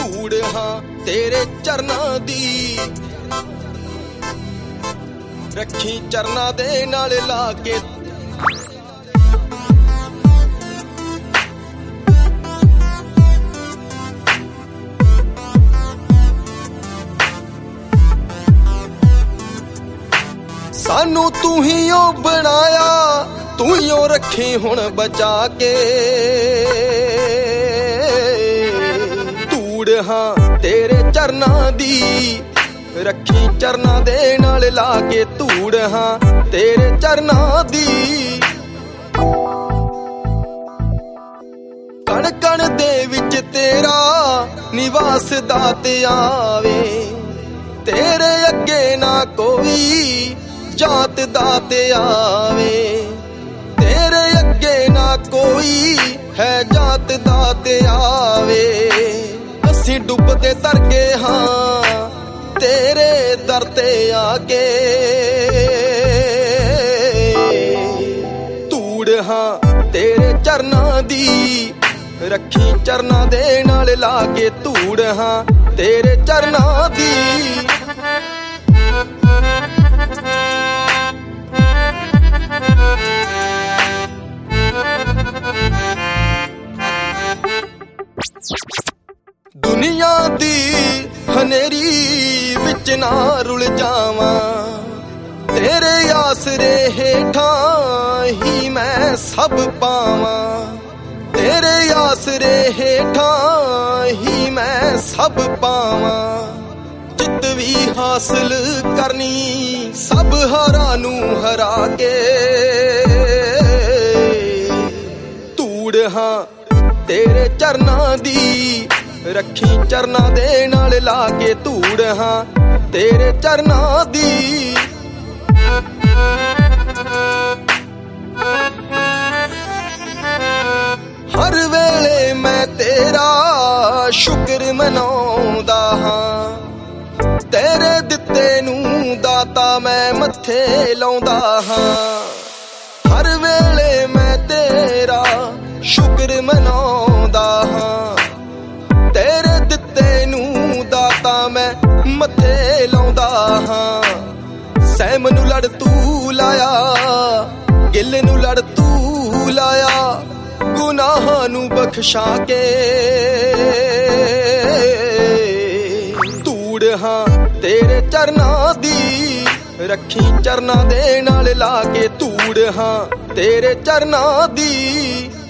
ਧੂੜ ਹਾਂ ਤੇਰੇ ਚਰਨਾਂ ਦੀ, ਰੱਖੀ ਚਰਨਾਂ ਦੇ ਨਾਲ ਲਾ ਕੇ। ਸਾਨੂੰ ਤੂੰ ਹੀ ਓ ਬਣਾਇਆ, ਤੂੰ ਹੀ ਓ ਰੱਖੀ ਹੁਣ ਬਚਾ ਕੇ। ਧੂੜ ਹਾਂ ਤੇਰੇ ਚਰਨਾਂ ਦੀ, ਰੱਖੀ ਚਰਨਾਂ ਦੇ ਨਾਲ ਲਾ ਕੇ। ਧੂੜ ਹਾਂ ਤੇਰੇ ਚਰਨਾਂ ਦੀ, ਕਣ ਕਣ ਦੇ ਵਿੱਚ ਤੇਰਾ ਨਿਵਾਸ ਦਾਤ ਆਵੇ। ਤੇਰੇ ਅੱਗੇ ਨਾ ਕੋਈ ਜਾਤ ਦਾਤ ਆਵੇ, ਤੇਰੇ ਅੱਗੇ ਨਾ ਕੋਈ ਹੈ ਜਾਤ ਦਾਤ ਆਵੇ। ਅਸੀਂ ਡੁੱਬਦੇ ਤਰ ਗਏ ਹਾਂ ਤੇਰੇ ਦਰ ਤੇ ਆ ਕੇ। ਧੂੜ ਹਾਂ ਤੇਰੇ ਚਰਨਾਂ ਦੀ, ਰੱਖੀ ਚਰਨਾਂ ਦੇ ਨਾਲ ਲਾ ਕੇ। ਧੂੜ ਹਾਂ ਤੇਰੇ ਚਰਨਾਂ ਦੀ। ਦੁਨੀਆ ਦੀ ਹਨੇਰੀ ਵਿੱਚ ਨਾ ਰੁਲ ਜਾਵਾਂ, ਤੇਰੇ ਆਸਰੇ ਹੇਠਾਂ ਹੀ ਮੈਂ ਸਭ ਪਾਵਾਂ। ਤੇਰੇ ਆਸਰੇ ਹੇਠਾਂ ਹੀ ਮੈਂ ਸਭ ਪਾਵਾਂ। ਜਿੱਤ ਵੀ ਹਾਸਲ ਕਰਨੀ ਸਭ ਹਾਰਾਂ ਨੂੰ ਹਰਾ ਕੇ। ਧੂੜ ਹਾਂ ਤੇਰੇ ਚਰਨਾਂ ਦੀ, ਰੱਖੀ ਚਰਨਾਂ ਦੇ ਨਾਲ ਲਾ ਕੇ। ਧੂੜ ਹਾਂ ਤੇਰੇ ਚਰਨਾਂ ਦੀ। ਹਰ ਵੇਲੇ ਮੈਂ ਤੇਰਾ ਸ਼ੁਕਰ ਮਨਾਉਂਦਾ ਹਾਂ, ਤੇਰੇ ਦਿੱਤੇ ਨੂੰ ਦਾਤਾ ਮੈਂ ਮੱਥੇ ਲਾਉਂਦਾ ਹਾਂ। ਹਰ ਵੇਲੇ ਮੈਂ ਤੇਰਾ ਸ਼ੁਕਰ ਮਨਾਉਂਦਾ ਹਾਂ, ਤੇਰੇ ਦਿੱਤੇ ਨੂੰ ਦਾਤਾ ਮੈਂ ਮੱਥੇ ਲਾਉਂਦਾ ਹਾਂ। ਸਹਿਮ ਨੂੰ ਲੜ ਤੂੰ ਲਾਇਆ, ਗਿੱਲ ਨੂੰ ਲੜ ਤੂੰ ਲਾਇਆ, ਗੁਨਾਹਾਂ ਨੂੰ ਬਖਸ਼ਾ ਕੇ। ਧੂੜ ਹਾਂ ਤੇਰੇ ਚਰਨਾਂ ਦੀ, ਰੱਖੀ ਚਰਨਾਂ ਦੇ ਨਾਲ ਲਾ ਕੇ। ਧੂੜ ਹਾਂ ਤੇਰੇ ਚਰਨਾਂ ਦੀ।